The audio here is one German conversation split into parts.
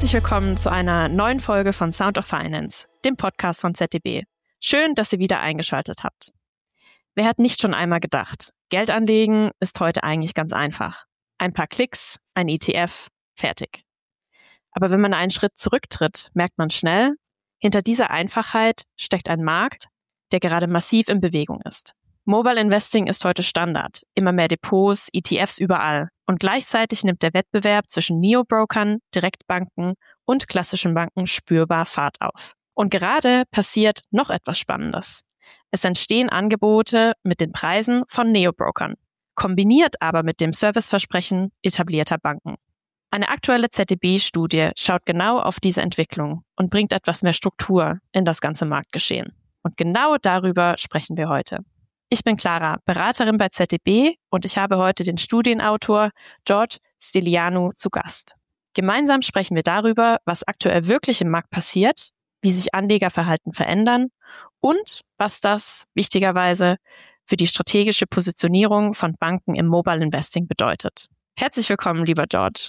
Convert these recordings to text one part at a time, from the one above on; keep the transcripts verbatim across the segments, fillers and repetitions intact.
Herzlich willkommen zu einer neuen Folge von Sound of Finance, dem Podcast von Z D B. Schön, dass ihr wieder eingeschaltet habt. Wer hat nicht schon einmal gedacht, Geld anlegen ist heute eigentlich ganz einfach. Ein paar Klicks, ein E T F, fertig. Aber wenn man einen Schritt zurücktritt, merkt man schnell, hinter dieser Einfachheit steckt ein Markt, der gerade massiv in Bewegung ist. Mobile Investing ist heute Standard, immer mehr Depots, E T Fs überall. Und gleichzeitig nimmt der Wettbewerb zwischen Neobrokern, Direktbanken und klassischen Banken spürbar Fahrt auf. Und gerade passiert noch etwas Spannendes. Es entstehen Angebote mit den Preisen von Neobrokern, kombiniert aber mit dem Serviceversprechen etablierter Banken. Eine aktuelle Z D B-Studie schaut genau auf diese Entwicklung und bringt etwas mehr Struktur in das ganze Marktgeschehen. Und genau darüber sprechen wir heute. Ich bin Clara, Beraterin bei Z D B und ich habe heute den Studienautor George Stylianou zu Gast. Gemeinsam sprechen wir darüber, was aktuell wirklich im Markt passiert, wie sich Anlegerverhalten verändern und was das, wichtigerweise, für die strategische Positionierung von Banken im Mobile Investing bedeutet. Herzlich willkommen, lieber George.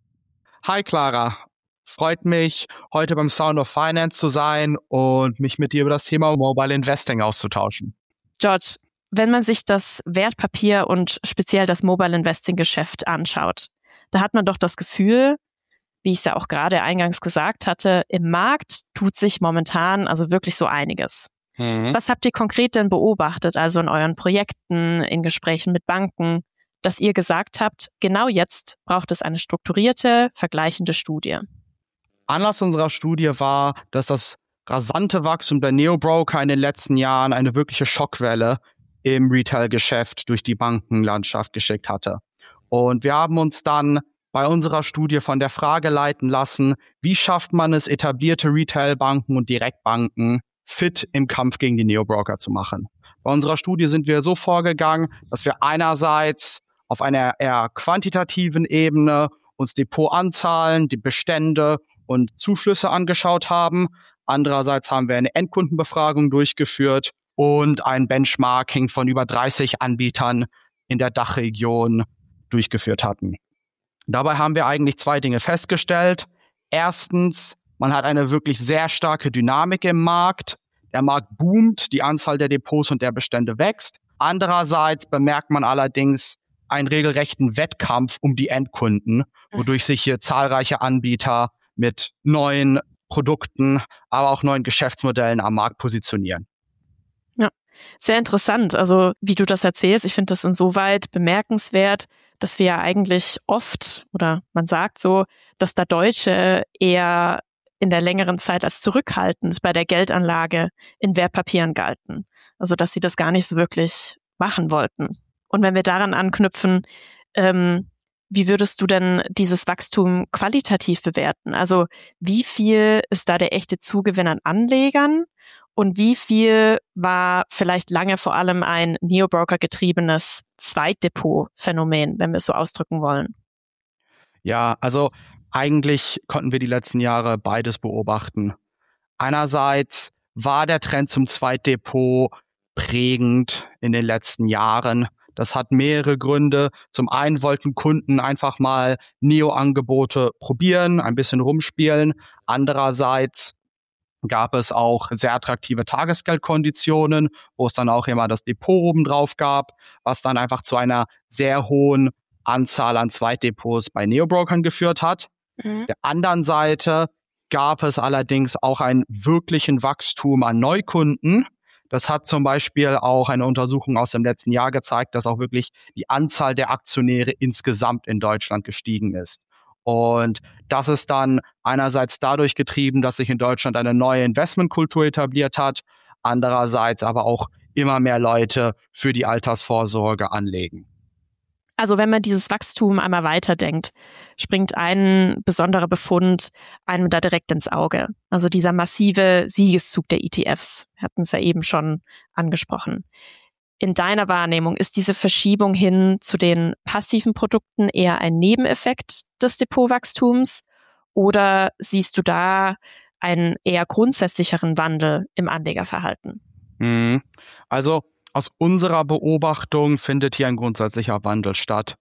Hi Clara, es freut mich, heute beim Sound of Finance zu sein und mich mit dir über das Thema Mobile Investing auszutauschen. George, wenn man sich das Wertpapier und speziell das Mobile Investing Geschäft anschaut, da hat man doch das Gefühl, wie ich es ja auch gerade eingangs gesagt hatte, im Markt tut sich momentan also wirklich so einiges. Mhm. Was habt ihr konkret denn beobachtet, also in euren Projekten, in Gesprächen mit Banken, dass ihr gesagt habt, genau jetzt braucht es eine strukturierte, vergleichende Studie? Anlass unserer Studie war, dass das rasante Wachstum der Neobroker in den letzten Jahren eine wirkliche Schockwelle im Retail-Geschäft durch die Bankenlandschaft geschickt hatte. Und wir haben uns dann bei unserer Studie von der Frage leiten lassen, wie schafft man es, etablierte Retail-Banken und Direktbanken fit im Kampf gegen die Neobroker zu machen. Bei unserer Studie sind wir so vorgegangen, dass wir einerseits auf einer eher quantitativen Ebene uns Depotanzahlen, die Bestände und Zuflüsse angeschaut haben. Andererseits haben wir eine Endkundenbefragung durchgeführt und ein Benchmarking von über dreißig Anbietern in der Dachregion durchgeführt hatten. Dabei haben wir eigentlich zwei Dinge festgestellt. Erstens, man hat eine wirklich sehr starke Dynamik im Markt. Der Markt boomt, die Anzahl der Depots und der Bestände wächst. Andererseits bemerkt man allerdings einen regelrechten Wettkampf um die Endkunden, wodurch sich hier zahlreiche Anbieter mit neuen Produkten, aber auch neuen Geschäftsmodellen am Markt positionieren. Ja, sehr interessant. Also wie du das erzählst, ich finde das insoweit bemerkenswert, dass wir ja eigentlich oft, oder man sagt so, dass da Deutsche eher in der längeren Zeit als zurückhaltend bei der Geldanlage in Wertpapieren galten. Also dass sie das gar nicht so wirklich machen wollten. Und wenn wir daran anknüpfen, ähm, wie würdest du denn dieses Wachstum qualitativ bewerten? Also wie viel ist da der echte Zugewinn an Anlegern und wie viel war vielleicht lange vor allem ein Neobroker-getriebenes Zweitdepot-Phänomen, wenn wir es so ausdrücken wollen? Ja, also eigentlich konnten wir die letzten Jahre beides beobachten. Einerseits war der Trend zum Zweitdepot prägend in den letzten Jahren. Das hat mehrere Gründe. Zum einen wollten Kunden einfach mal Neo-Angebote probieren, ein bisschen rumspielen. Andererseits gab es auch sehr attraktive Tagesgeldkonditionen, wo es dann auch immer das Depot oben drauf gab, was dann einfach zu einer sehr hohen Anzahl an Zweitdepots bei Neobrokern geführt hat. Mhm. Der anderen Seite gab es allerdings auch einen wirklichen Wachstum an Neukunden. Das hat zum Beispiel auch eine Untersuchung aus dem letzten Jahr gezeigt, dass auch wirklich die Anzahl der Aktionäre insgesamt in Deutschland gestiegen ist. Und das ist dann einerseits dadurch getrieben, dass sich in Deutschland eine neue Investmentkultur etabliert hat, andererseits aber auch immer mehr Leute für die Altersvorsorge anlegen. Also wenn man dieses Wachstum einmal weiterdenkt, springt ein besonderer Befund einem da direkt ins Auge. Also dieser massive Siegeszug der E T Fs. Wir hatten es ja eben schon angesprochen. In deiner Wahrnehmung ist diese Verschiebung hin zu den passiven Produkten eher ein Nebeneffekt des Depotwachstums oder siehst du da einen eher grundsätzlicheren Wandel im Anlegerverhalten? Also aus unserer Beobachtung findet hier ein grundsätzlicher Wandel statt.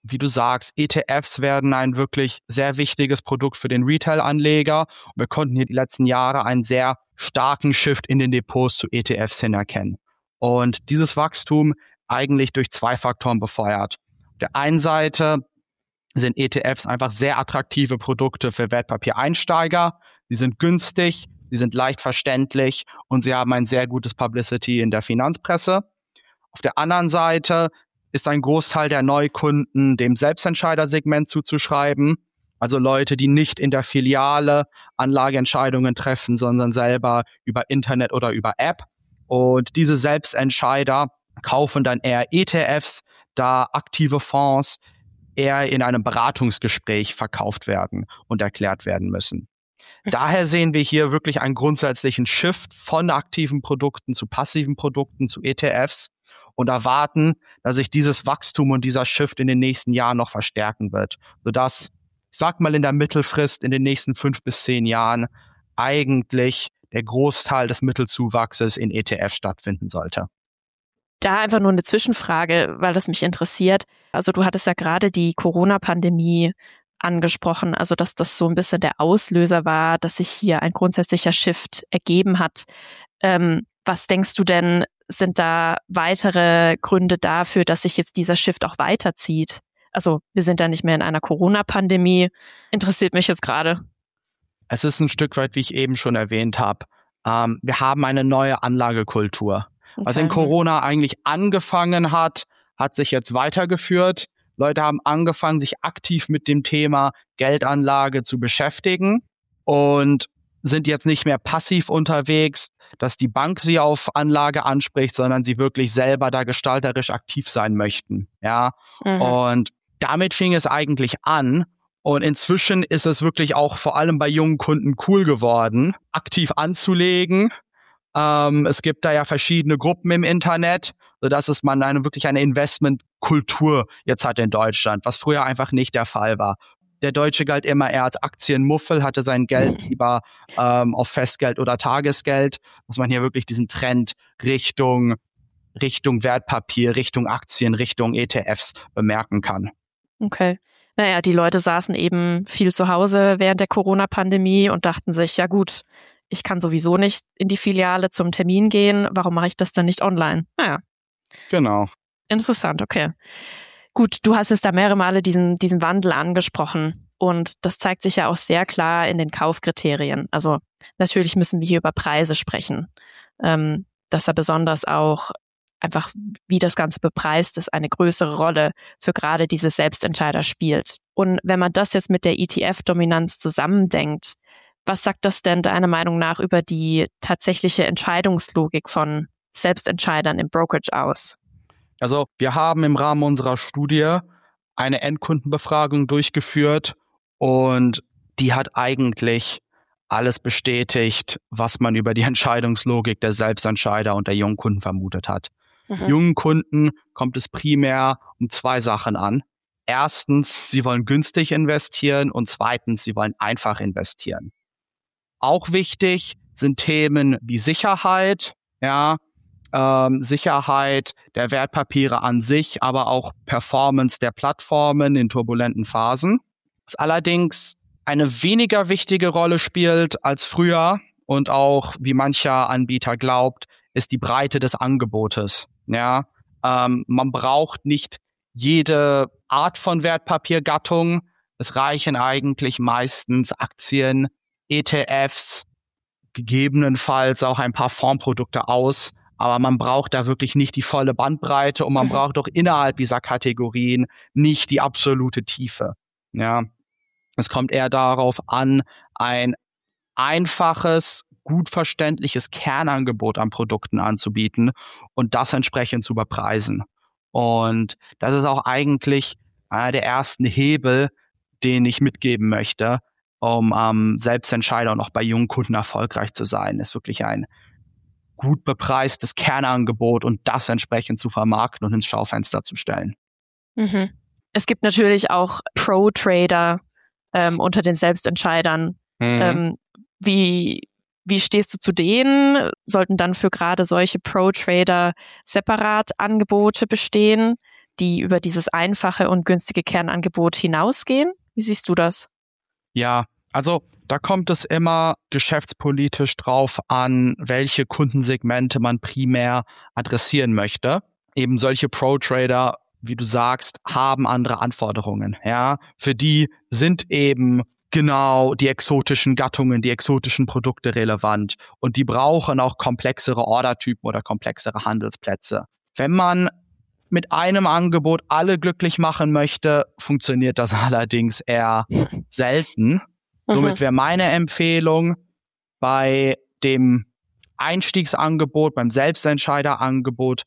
wie du sagst, E T Fs werden ein wirklich sehr wichtiges Produkt für den Retail-Anleger. Wir konnten hier die letzten Jahre einen sehr starken Shift in den Depots zu E T Fs hin erkennen. Und dieses Wachstum eigentlich durch zwei Faktoren befeuert. Auf der einen Seite sind E T Fs einfach sehr attraktive Produkte für Wertpapiereinsteiger. Sie sind günstig, sie sind leicht verständlich und sie haben ein sehr gutes Publicity in der Finanzpresse. Auf der anderen Seite ist ein Großteil der Neukunden dem Selbstentscheidersegment zuzuschreiben. Also Leute, die nicht in der Filiale Anlageentscheidungen treffen, sondern selber über Internet oder über App. Und diese Selbstentscheider kaufen dann eher E T Fs, da aktive Fonds eher in einem Beratungsgespräch verkauft werden und erklärt werden müssen. Daher sehen wir hier wirklich einen grundsätzlichen Shift von aktiven Produkten zu passiven Produkten zu E T Fs und erwarten, dass sich dieses Wachstum und dieser Shift in den nächsten Jahren noch verstärken wird, sodass, ich sag mal in der Mittelfrist, in den nächsten fünf bis zehn Jahren eigentlich der Großteil des Mittelzuwachses in E T Fs stattfinden sollte. Da einfach nur eine Zwischenfrage, weil das mich interessiert. Also du hattest ja gerade die Corona-Pandemie angesprochen, also dass das so ein bisschen der Auslöser war, dass sich hier ein grundsätzlicher Shift ergeben hat. Ähm, was denkst du denn, sind da weitere Gründe dafür, dass sich jetzt dieser Shift auch weiterzieht? Also wir sind ja nicht mehr in einer Corona-Pandemie. Interessiert mich jetzt gerade. Es ist ein Stück weit, wie ich eben schon erwähnt habe. Ähm, wir haben eine neue Anlagekultur. Okay. Was in Corona eigentlich angefangen hat, hat sich jetzt weitergeführt. Leute haben angefangen, sich aktiv mit dem Thema Geldanlage zu beschäftigen und sind jetzt nicht mehr passiv unterwegs, dass die Bank sie auf Anlage anspricht, sondern sie wirklich selber da gestalterisch aktiv sein möchten. Ja, mhm. Und damit fing es eigentlich an. Und inzwischen ist es wirklich auch vor allem bei jungen Kunden cool geworden, aktiv anzulegen. Ähm, es gibt da ja verschiedene Gruppen im Internet, sodass es man eine wirklich eine Investmentkultur jetzt hat in Deutschland, was früher einfach nicht der Fall war. Der Deutsche galt immer eher als Aktienmuffel, hatte sein Geld lieber ähm, auf Festgeld oder Tagesgeld, dass man hier wirklich diesen Trend Richtung, Richtung Wertpapier, Richtung Aktien, Richtung E T Fs bemerken kann. Okay. Naja, die Leute saßen eben viel zu Hause während der Corona-Pandemie und dachten sich, ja gut, ich kann sowieso nicht in die Filiale zum Termin gehen, warum mache ich das dann nicht online? Naja. Genau. Interessant, okay. Gut, du hast jetzt da mehrere Male diesen, diesen Wandel angesprochen und das zeigt sich ja auch sehr klar in den Kaufkriterien. Also natürlich müssen wir hier über Preise sprechen, ähm, dass er besonders auch einfach, wie das Ganze bepreist ist, eine größere Rolle für gerade diese Selbstentscheider spielt. Und wenn man das jetzt mit der E T F-Dominanz zusammendenkt, was sagt das denn deiner Meinung nach über die tatsächliche Entscheidungslogik von Selbstentscheidern im Brokerage aus? Also wir haben im Rahmen unserer Studie eine Endkundenbefragung durchgeführt und die hat eigentlich alles bestätigt, was man über die Entscheidungslogik der Selbstentscheider und der jungen Kunden vermutet hat. Mhm. Jungen Kunden kommt es primär um zwei Sachen an. Erstens, sie wollen günstig investieren und zweitens, sie wollen einfach investieren. Auch wichtig sind Themen wie Sicherheit, ja, ähm, Sicherheit der Wertpapiere an sich, aber auch Performance der Plattformen in turbulenten Phasen. Was allerdings eine weniger wichtige Rolle spielt als früher und auch, wie mancher Anbieter glaubt, ist die Breite des Angebotes. Ja, ähm, man braucht nicht jede Art von Wertpapiergattung. Es reichen eigentlich meistens Aktien, E T Fs, gegebenenfalls auch ein paar Fondsprodukte aus, aber man braucht da wirklich nicht die volle Bandbreite und man braucht auch innerhalb dieser Kategorien nicht die absolute Tiefe. Ja, es kommt eher darauf an, ein einfaches, gut verständliches Kernangebot an Produkten anzubieten und das entsprechend zu bepreisen. Und das ist auch eigentlich einer der ersten Hebel, den ich mitgeben möchte, um ähm, Selbstentscheider und auch bei jungen Kunden erfolgreich zu sein, ist wirklich ein gut bepreistes Kernangebot und das entsprechend zu vermarkten und ins Schaufenster zu stellen. Mhm. Es gibt natürlich auch Pro-Trader ähm, unter den Selbstentscheidern. Mhm. Ähm, wie, wie stehst du zu denen? Sollten dann für gerade solche Pro-Trader separat Angebote bestehen? die über dieses einfache und günstige Kernangebot hinausgehen? Wie siehst du das? Ja, also da kommt es immer geschäftspolitisch drauf an, welche Kundensegmente man primär adressieren möchte. Eben solche Pro-Trader, wie du sagst, haben andere Anforderungen. Ja, für die sind eben genau die exotischen Gattungen, die exotischen Produkte relevant und die brauchen auch komplexere Ordertypen oder komplexere Handelsplätze. Wenn man mit einem Angebot alle glücklich machen möchte, funktioniert das allerdings eher selten. Mhm. Somit wäre meine Empfehlung, bei dem Einstiegsangebot, beim Selbstentscheiderangebot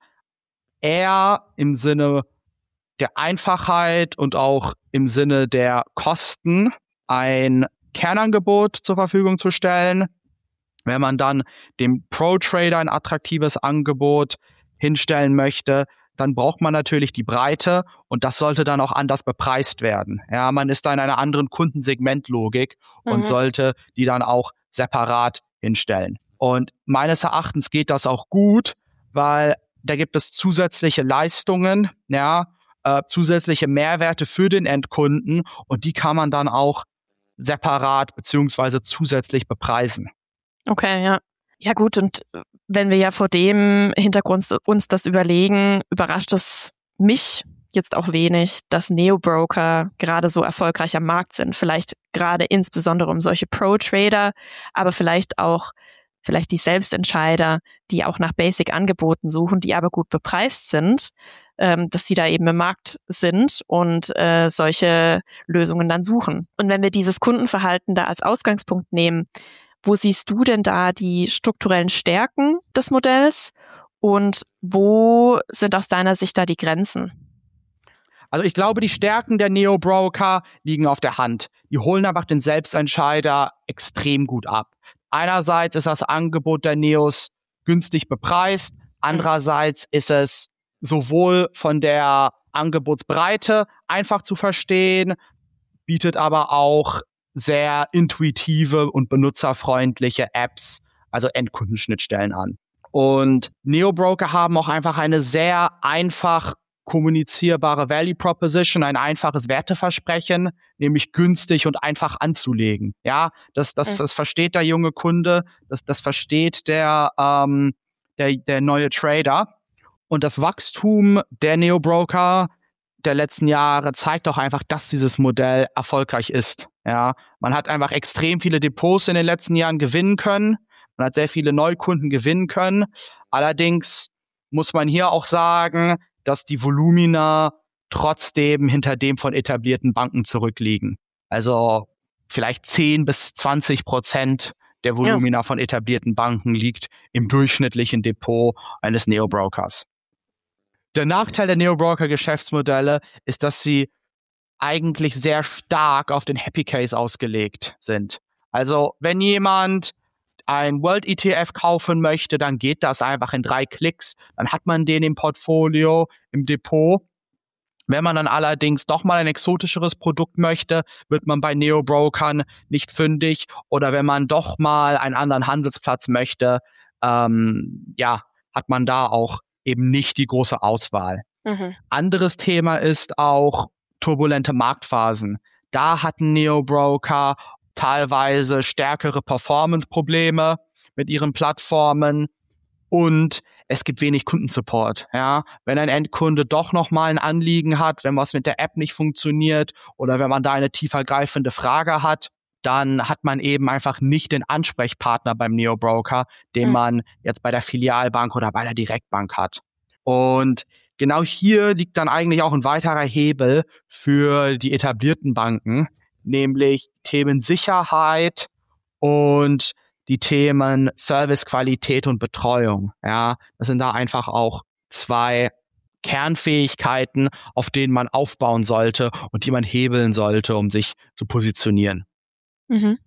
eher im Sinne der Einfachheit und auch im Sinne der Kosten ein Kernangebot zur Verfügung zu stellen. Wenn man dann dem Pro-Trader ein attraktives Angebot hinstellen möchte, dann braucht man natürlich die Breite und das sollte dann auch anders bepreist werden. Ja, man ist da in einer anderen Kundensegmentlogik mhm. und sollte die dann auch separat hinstellen. Und meines Erachtens geht das auch gut, weil da gibt es zusätzliche Leistungen, ja, äh, zusätzliche Mehrwerte für den Endkunden und die kann man dann auch separat beziehungsweise zusätzlich bepreisen. Okay, ja. Ja gut, und wenn wir ja vor dem Hintergrund uns das überlegen, überrascht es mich jetzt auch wenig, dass Neo-Broker gerade so erfolgreich am Markt sind. Vielleicht gerade insbesondere um solche Pro-Trader, aber vielleicht auch vielleicht die Selbstentscheider, die auch nach Basic-Angeboten suchen, die aber gut bepreist sind, ähm, dass sie da eben im Markt sind und äh, solche Lösungen dann suchen. Und wenn wir dieses Kundenverhalten da als Ausgangspunkt nehmen, wo siehst du denn da die strukturellen Stärken des Modells und wo sind aus deiner Sicht da die Grenzen? Also ich glaube, die Stärken der Neo-Broker liegen auf der Hand. Die holen einfach den Selbstentscheider extrem gut ab. Einerseits ist das Angebot der Neos günstig bepreist, andererseits ist es sowohl von der Angebotsbreite einfach zu verstehen, bietet aber auch sehr intuitive und benutzerfreundliche Apps, also Endkundenschnittstellen an. Und Neo-Broker haben auch einfach eine sehr einfach kommunizierbare Value Proposition, ein einfaches Werteversprechen, nämlich günstig und einfach anzulegen. Ja, das, das, das versteht der junge Kunde, das, das versteht der, ähm, der, der neue Trader. Und das Wachstum der Neo-Broker der letzten Jahre zeigt auch einfach, dass dieses Modell erfolgreich ist. Ja, man hat einfach extrem viele Depots in den letzten Jahren gewinnen können. Man hat sehr viele Neukunden gewinnen können. Allerdings muss man hier auch sagen, dass die Volumina trotzdem hinter dem von etablierten Banken zurückliegen. Also vielleicht zehn bis zwanzig Prozent der Volumina ja. von etablierten Banken liegt im durchschnittlichen Depot eines Neo-Brokers. Der Nachteil der Neo-Broker-Geschäftsmodelle ist, dass sie eigentlich sehr stark auf den Happy Case ausgelegt sind. Also wenn jemand ein World E T F kaufen möchte, dann geht das einfach in drei Klicks. Dann hat man den im Portfolio, im Depot. Wenn man dann allerdings doch mal ein exotischeres Produkt möchte, wird man bei Neo-Brokern nicht fündig. Oder wenn man doch mal einen anderen Handelsplatz möchte, ähm, ja, hat man da auch eben nicht die große Auswahl. Mhm. Anderes Thema ist auch turbulente Marktphasen. Da hatten Neo-Broker teilweise stärkere Performance-Probleme mit ihren Plattformen und es gibt wenig Kundensupport. Ja, wenn ein Endkunde doch nochmal ein Anliegen hat, wenn was mit der App nicht funktioniert oder wenn man da eine tiefergreifende Frage hat, dann hat man eben einfach nicht den Ansprechpartner beim Neo-Broker, den mhm. man jetzt bei der Filialbank oder bei der Direktbank hat. Und genau hier liegt dann eigentlich auch ein weiterer Hebel für die etablierten Banken, nämlich Themen Sicherheit und die Themen Servicequalität und Betreuung. Ja, das sind da einfach auch zwei Kernfähigkeiten, auf denen man aufbauen sollte und die man hebeln sollte, um sich zu positionieren. Mhm.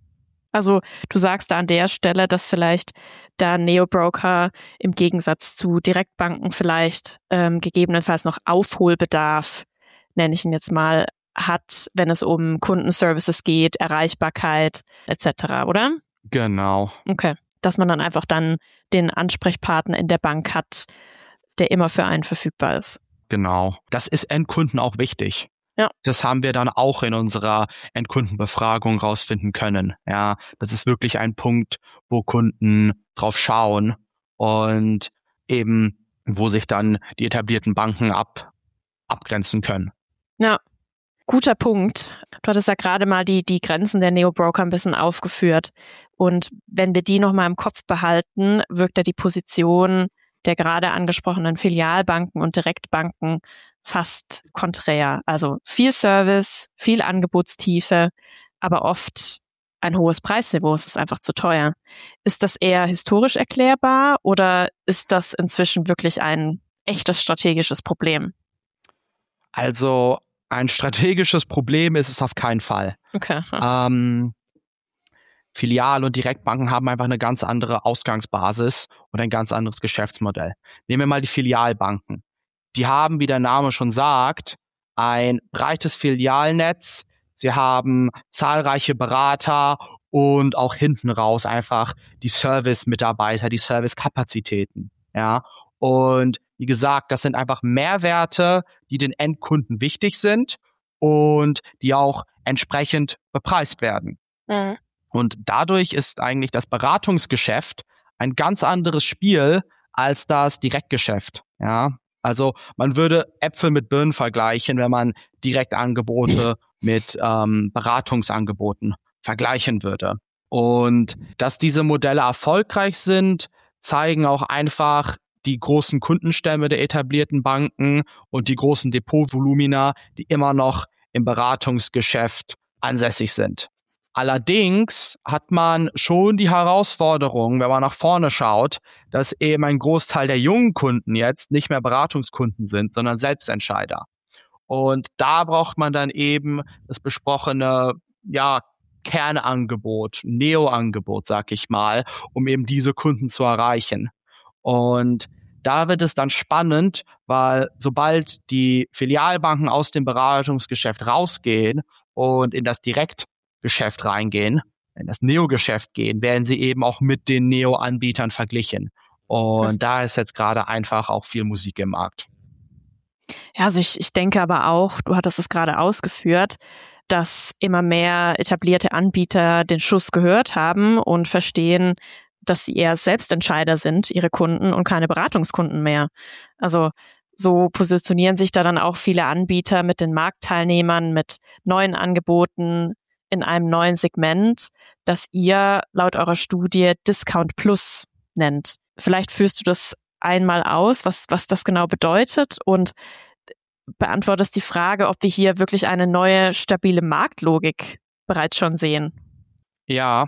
Also du sagst da an der Stelle, dass vielleicht da Neo-Broker im Gegensatz zu Direktbanken vielleicht ähm, gegebenenfalls noch Aufholbedarf, nenne ich ihn jetzt mal, hat, wenn es um Kundenservices geht, Erreichbarkeit et cetera, oder? Genau. Okay, dass man dann einfach dann den Ansprechpartner in der Bank hat, der immer für einen verfügbar ist. Genau. Das ist Endkunden auch wichtig. Ja. Das haben wir dann auch in unserer Endkundenbefragung rausfinden können. Ja, das ist wirklich ein Punkt, wo Kunden drauf schauen und eben, wo sich dann die etablierten Banken ab, abgrenzen können. Ja, guter Punkt. Du hattest ja gerade mal die, die Grenzen der Neo-Broker ein bisschen aufgeführt. Und wenn wir die nochmal im Kopf behalten, wirkt ja die Position der gerade angesprochenen Filialbanken und Direktbanken fast konträr. Also viel Service, viel Angebotstiefe, aber oft ein hohes Preisniveau. Es ist einfach zu teuer. Ist das eher historisch erklärbar oder ist das inzwischen wirklich ein echtes strategisches Problem? Also ein strategisches Problem ist es auf keinen Fall. Okay. Ähm, Filial- und Direktbanken haben einfach eine ganz andere Ausgangsbasis und ein ganz anderes Geschäftsmodell. Nehmen wir mal die Filialbanken. Die haben, wie der Name schon sagt, ein breites Filialnetz. Sie haben zahlreiche Berater und auch hinten raus einfach die Service-Mitarbeiter, die Service-Kapazitäten. Ja, und wie gesagt, das sind einfach Mehrwerte, die den Endkunden wichtig sind und die auch entsprechend bepreist werden. Mhm. Und dadurch ist eigentlich das Beratungsgeschäft ein ganz anderes Spiel als das Direktgeschäft. Ja, also man würde Äpfel mit Birnen vergleichen, wenn man Direktangebote mit ähm, Beratungsangeboten vergleichen würde. Und dass diese Modelle erfolgreich sind, zeigen auch einfach die großen Kundenstämme der etablierten Banken und die großen Depotvolumina, die immer noch im Beratungsgeschäft ansässig sind. Allerdings hat man schon die Herausforderung, wenn man nach vorne schaut, dass eben ein Großteil der jungen Kunden jetzt nicht mehr Beratungskunden sind, sondern Selbstentscheider. Und da braucht man dann eben das besprochene, ja, Kernangebot, Neo-Angebot, sag ich mal, um eben diese Kunden zu erreichen. Und da wird es dann spannend, weil sobald die Filialbanken aus dem Beratungsgeschäft rausgehen und in das Direktgeschäft reingehen, in das Neo-Geschäft gehen, werden sie eben auch mit den Neo-Anbietern verglichen. Und da ist jetzt gerade einfach auch viel Musik im Markt. Ja, also ich, ich denke aber auch, du hattest es gerade ausgeführt, dass immer mehr etablierte Anbieter den Schuss gehört haben und verstehen, dass sie eher Selbstentscheider sind, ihre Kunden, und keine Beratungskunden mehr. Also so positionieren sich da dann auch viele Anbieter mit den Marktteilnehmern, mit neuen Angeboten in einem neuen Segment, das ihr laut eurer Studie Discount Plus nennt. Vielleicht führst du das einmal aus, was, was das genau bedeutet, und beantwortest die Frage, ob wir hier wirklich eine neue, stabile Marktlogik bereits schon sehen. Ja,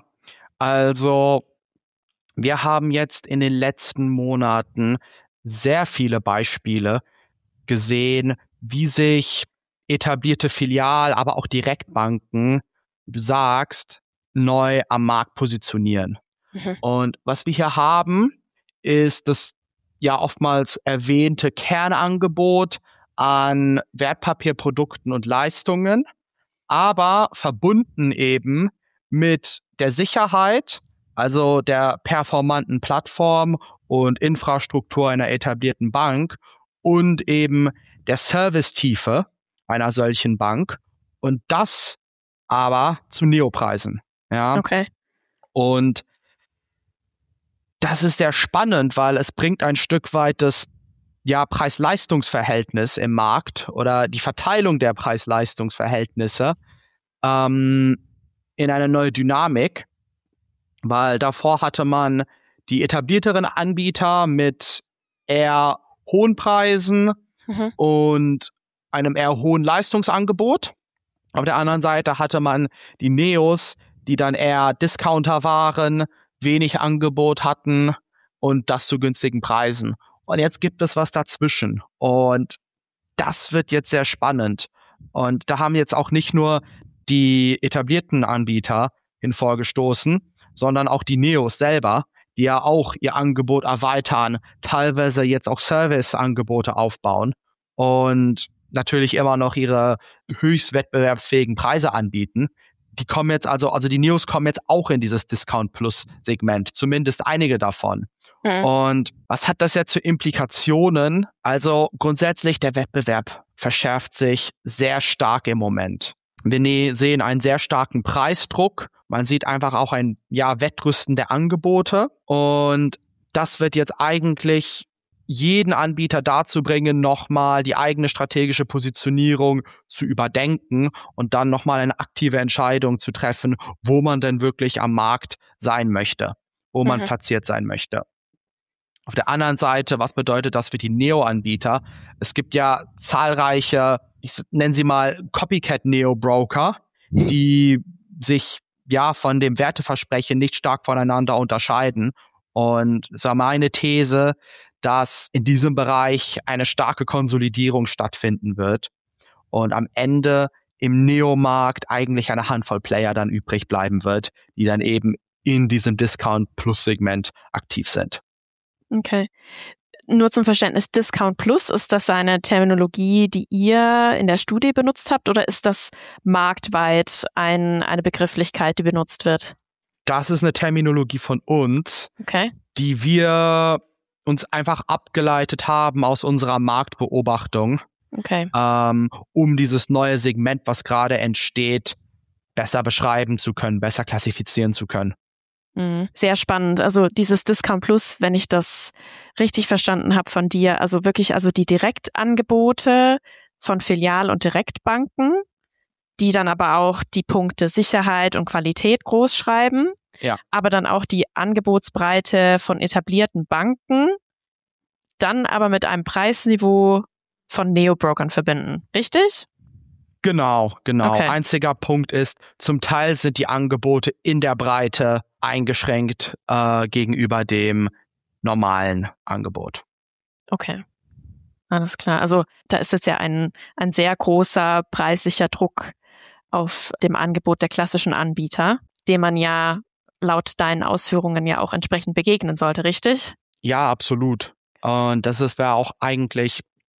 also wir haben jetzt in den letzten Monaten sehr viele Beispiele gesehen, wie sich etablierte Filial-, aber auch Direktbanken, wie du sagst, neu am Markt positionieren. Mhm. Und was wir hier haben, ist das ja oftmals erwähnte Kernangebot an Wertpapierprodukten und Leistungen, aber verbunden eben mit der Sicherheit, also der performanten Plattform und Infrastruktur einer etablierten Bank und eben der Servicetiefe einer solchen Bank, und das aber zu Neopreisen. Ja. Okay. Und das ist sehr spannend, weil es bringt ein Stück weit das ja, Preis-Leistungs-Verhältnis im Markt oder die Verteilung der Preis-Leistungs-Verhältnisse ähm, in eine neue Dynamik, weil davor hatte man die etablierteren Anbieter mit eher hohen Preisen mhm. und einem eher hohen Leistungsangebot. Auf der anderen Seite hatte man die Neos, die dann eher Discounter waren, wenig Angebot hatten und das zu günstigen Preisen. Und jetzt gibt es was dazwischen. Und das wird jetzt sehr spannend. Und da haben jetzt auch nicht nur die etablierten Anbieter hinvorgestoßen, sondern auch die Neos selber, die ja auch ihr Angebot erweitern, teilweise jetzt auch Serviceangebote aufbauen und natürlich immer noch ihre höchst wettbewerbsfähigen Preise anbieten, die kommen jetzt also, also die Neos kommen jetzt auch in dieses Discount-Plus-Segment, zumindest einige davon. Mhm. Und was hat das jetzt für Implikationen? Also grundsätzlich, der Wettbewerb verschärft sich sehr stark im Moment. Wir sehen einen sehr starken Preisdruck. Man sieht einfach auch ein ja, Wettrüsten der Angebote. Und das wird jetzt eigentlich jeden Anbieter dazu bringen, nochmal die eigene strategische Positionierung zu überdenken und dann nochmal eine aktive Entscheidung zu treffen, wo man denn wirklich am Markt sein möchte, wo man mhm. platziert sein möchte. Auf der anderen Seite, was bedeutet das für die Neo-Anbieter? Es gibt ja zahlreiche, ich nenne sie mal Copycat-Neo-Broker, die sich ja von dem Werteversprechen nicht stark voneinander unterscheiden. Und es war meine These, dass in diesem Bereich eine starke Konsolidierung stattfinden wird und am Ende im Neo-Markt eigentlich eine Handvoll Player dann übrig bleiben wird, die dann eben in diesem Discount-Plus-Segment aktiv sind. Okay. Nur zum Verständnis, Discount Plus, ist das eine Terminologie, die ihr in der Studie benutzt habt, oder ist das marktweit ein, eine Begrifflichkeit, die benutzt wird? Das ist eine Terminologie von uns, okay. die wir uns einfach abgeleitet haben aus unserer Marktbeobachtung, okay. ähm, um dieses neue Segment, was gerade entsteht, besser beschreiben zu können, besser klassifizieren zu können. Mhm. Sehr spannend. Also dieses Discount Plus, wenn ich das richtig verstanden habe von dir, also wirklich also die Direktangebote von Filial- und Direktbanken, die dann aber auch die Punkte Sicherheit und Qualität groß schreiben. Ja. Aber dann auch die Angebotsbreite von etablierten Banken, dann aber mit einem Preisniveau von Neo-Brokern verbinden. Richtig? Genau, genau. Okay. Einziger Punkt ist, zum Teil sind die Angebote in der Breite eingeschränkt äh, gegenüber dem normalen Angebot. Okay. Alles klar. Also da ist jetzt ja ein, ein sehr großer preislicher Druck auf dem Angebot der klassischen Anbieter, dem man ja laut deinen Ausführungen ja auch entsprechend begegnen sollte, richtig? Ja, absolut. Und das ist wäre auch eigentlich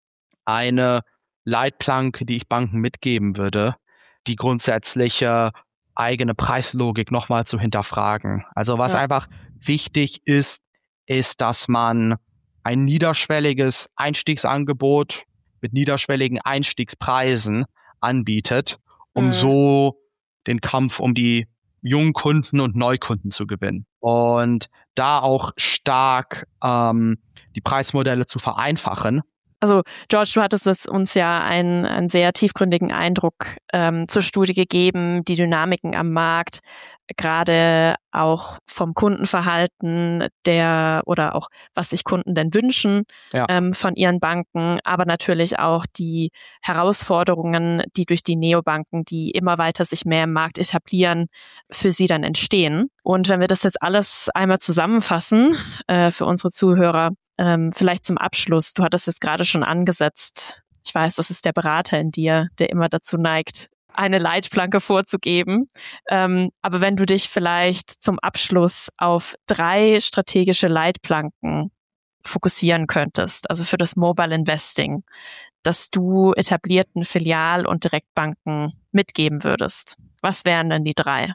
eine Leitplanke, die ich Banken mitgeben würde, die grundsätzliche eigene Preislogik nochmal zu hinterfragen. Also was ja. einfach wichtig ist, ist, dass man ein niederschwelliges Einstiegsangebot mit niederschwelligen Einstiegspreisen anbietet, um mhm. so den Kampf um die Jungkunden und Neukunden zu gewinnen. Und da auch stark ähm, die Preismodelle zu vereinfachen. Also George, du hattest es uns ja einen, einen sehr tiefgründigen Eindruck ähm, zur Studie gegeben, die Dynamiken am Markt, gerade auch vom Kundenverhalten der oder auch was sich Kunden denn wünschen ja. ähm, von ihren Banken, aber natürlich auch die Herausforderungen, die durch die Neobanken, die immer weiter sich mehr im Markt etablieren, für sie dann entstehen. Und wenn wir das jetzt alles einmal zusammenfassen äh, für unsere Zuhörer, ähm, vielleicht zum Abschluss, du hattest es gerade schon angesetzt. Ich weiß, das ist der Berater in dir, der immer dazu neigt, eine Leitplanke vorzugeben. Ähm, aber wenn du dich vielleicht zum Abschluss auf drei strategische Leitplanken fokussieren könntest, also für das Mobile Investing, dass du etablierten Filial- und Direktbanken mitgeben würdest. Was wären denn die drei?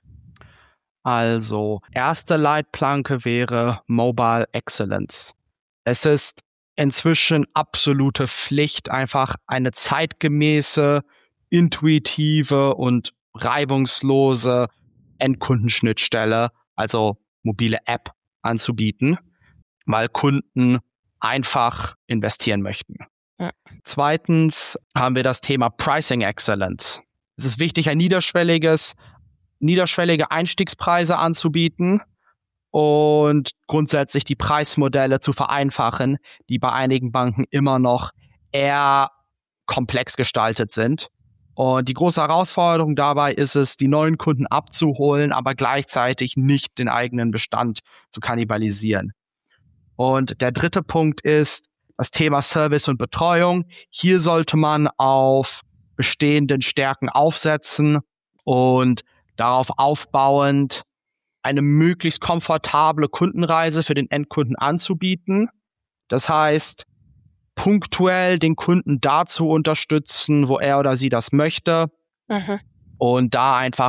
Also, erste Leitplanke wäre Mobile Excellence. Es ist inzwischen absolute Pflicht, einfach eine zeitgemäße, intuitive und reibungslose Endkundenschnittstelle, also mobile App, anzubieten, weil Kunden einfach investieren möchten. Ja. Zweitens haben wir das Thema Pricing Excellence. Es ist wichtig, ein niederschwelliges, niederschwellige Einstiegspreise anzubieten und grundsätzlich die Preismodelle zu vereinfachen, die bei einigen Banken immer noch eher komplex gestaltet sind. Und die große Herausforderung dabei ist es, die neuen Kunden abzuholen, aber gleichzeitig nicht den eigenen Bestand zu kannibalisieren. Und der dritte Punkt ist das Thema Service und Betreuung. Hier sollte man auf bestehenden Stärken aufsetzen und darauf aufbauend eine möglichst komfortable Kundenreise für den Endkunden anzubieten. Das heißt, punktuell den Kunden dazu unterstützen, wo er oder sie das möchte. Mhm. Und da einfach das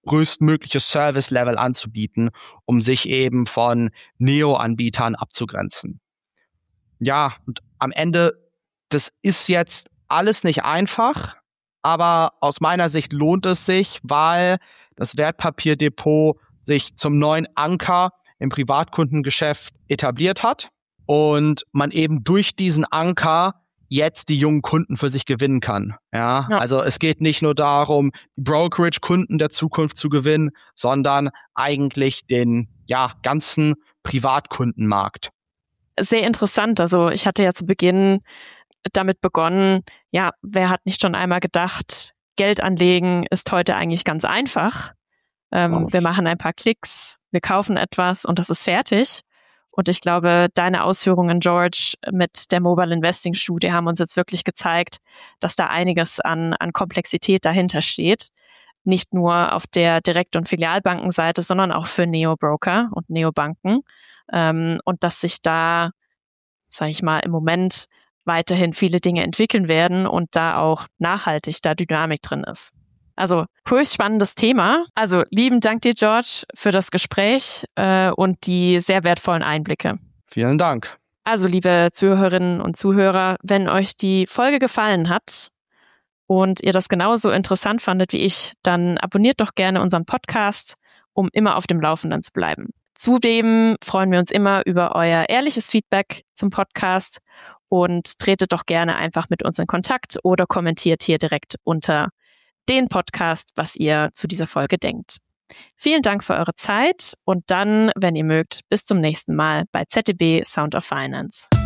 größtmögliches Service-Level anzubieten, um sich eben von Neo-Anbietern abzugrenzen. Ja, und am Ende, das ist jetzt alles nicht einfach, aber aus meiner Sicht lohnt es sich, weil das Wertpapierdepot sich zum neuen Anker im Privatkundengeschäft etabliert hat und man eben durch diesen Anker jetzt die jungen Kunden für sich gewinnen kann. Ja, ja. Also es geht nicht nur darum, die Brokerage-Kunden der Zukunft zu gewinnen, sondern eigentlich den ja ganzen Privatkundenmarkt. Sehr interessant. Also ich hatte ja zu Beginn damit begonnen, ja, wer hat nicht schon einmal gedacht, Geld anlegen ist heute eigentlich ganz einfach. Ähm, wow. Wir machen ein paar Klicks, wir kaufen etwas und das ist fertig. Und ich glaube, deine Ausführungen, George, mit der Mobile Investing Studie haben uns jetzt wirklich gezeigt, dass da einiges an, an Komplexität dahinter steht. Nicht nur auf der Direkt- und Filialbankenseite, sondern auch für Neobroker und Neobanken. Ähm, und dass sich da, sage ich mal, im Moment weiterhin viele Dinge entwickeln werden und da auch nachhaltig da Dynamik drin ist. Also höchst spannendes Thema. Also lieben Dank dir, George, für das Gespräch äh, und die sehr wertvollen Einblicke. Vielen Dank. Also liebe Zuhörerinnen und Zuhörer, wenn euch die Folge gefallen hat und ihr das genauso interessant fandet wie ich, dann abonniert doch gerne unseren Podcast, um immer auf dem Laufenden zu bleiben. Zudem freuen wir uns immer über euer ehrliches Feedback zum Podcast und tretet doch gerne einfach mit uns in Kontakt oder kommentiert hier direkt unter den Podcast, was ihr zu dieser Folge denkt. Vielen Dank für eure Zeit und dann, wenn ihr mögt, bis zum nächsten Mal bei Z D B Sound of Finance.